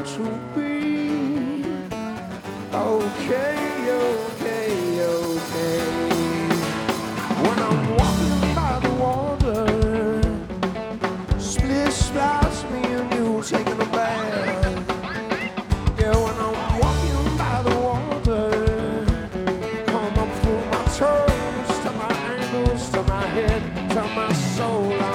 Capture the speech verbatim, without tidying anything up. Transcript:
to be. Okay, okay, okay. When I'm walking by the water, split splash me and you taking a bath. Yeah, when I'm walking by the water, come up through my toes, to my ankles, to my head, to my soul.